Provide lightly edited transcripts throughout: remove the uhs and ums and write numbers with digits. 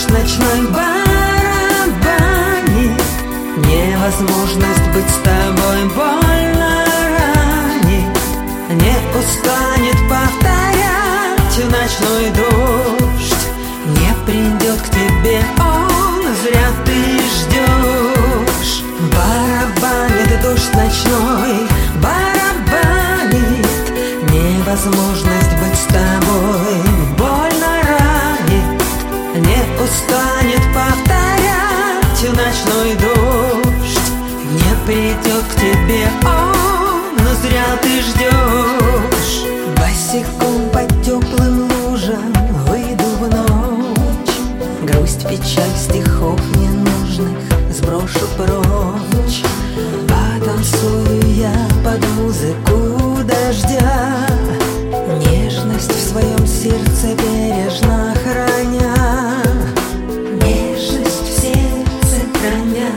дождь ночной барабанит, невозможность быть с тобой больно ранит. Не устанет повторять ночной дождь, не придет к тебе он, зря ты ждешь. Барабанит дождь ночной, барабанит, невозможность быть с тобой больно ранит. Не устанет повторять ночной дождь, не придет к тебе он, но зря ты ждешь. Босиком по теплым лужам выйду в ночь, грусть, печаль стихов ненужных сброшу прочь. Потанцую я под музыку дождя, нежность в своем сердце бережно храня, нежность в сердце храня.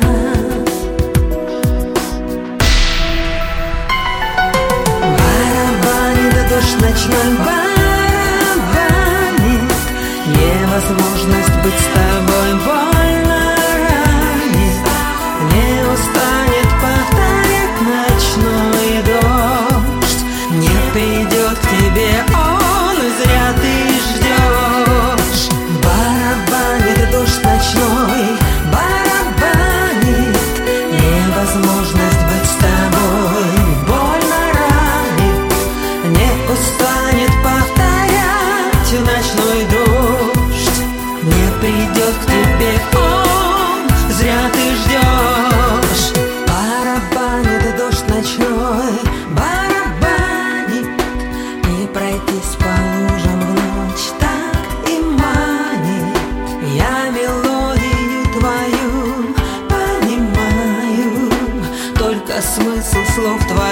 Барабанит дождь ночной, барабанит, невозможность быть с тобой больно ранит. Не устанет повторять ночной дождь, не придет к тебе он, зря ты ждешь. Барабанит дождь ночной, барабанит, невозможность быть с тобой больно ранит. Не устанет повторять ночной дождь, не придет к тебе он, зря ты ждешь. Барабанит дождь ночной, барабанит, не пройтись по лужам в ночь так и манит. Я мелодию твою понимаю, только смысл слов твоих